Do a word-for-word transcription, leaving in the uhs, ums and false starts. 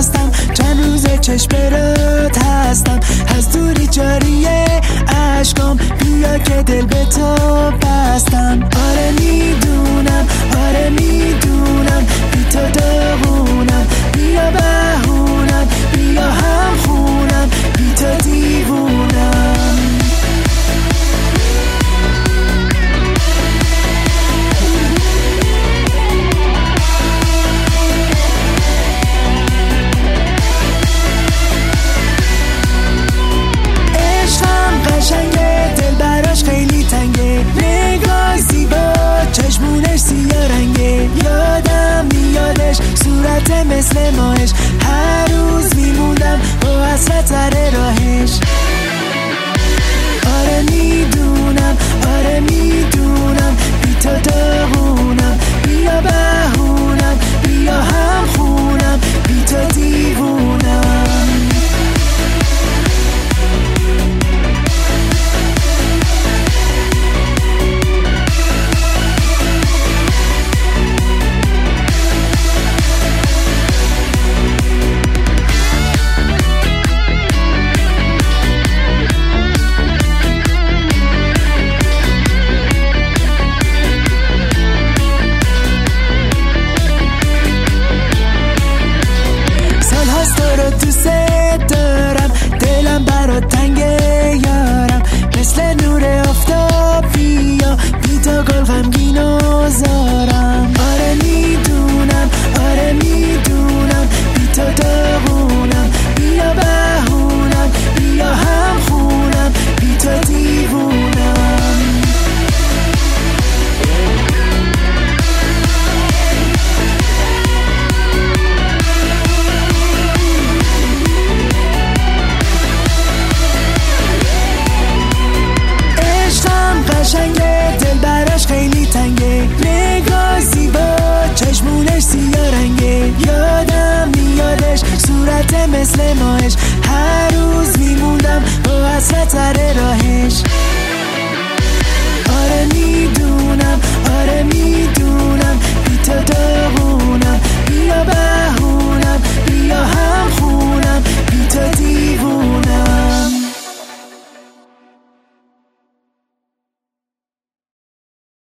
مستم، چند روزه چشم برات هستم، از دوری جاریه عشقام، بیا که دل به تو بستم. آره میدونم، آره میدونم، بی تو داغونم، بیا بهونم، بیا هم خونم، بی تو دیوونم. قشنگه دل براش خیلی تنگه، نگاه زیبا چشمونش سیاه رنگه، یادم میادش صورت مثل ماهش، هر روز میموندم با حسرت سر راهش. آره میدونم، آره میدونم، بی تو داغونم، بیا بهونم، بیا هم خونم، بی تو دیوونم. دوست دارم، دلم برات تنگه یارم، مثل نور آفتاب بیا، بی تو گل غمگین و زارم. آره میدونم، آره میدونم، بی تو داغونم، بیا بهونم، بیا هم خونم، بی تو دیوونم. قشنگه دل براش خیلی تنگه، نگاه زیبا چشمونش سیاه رنگه، یادم میادش صورت مثل ماهش، هر روز میموندم با حسرت سر راه.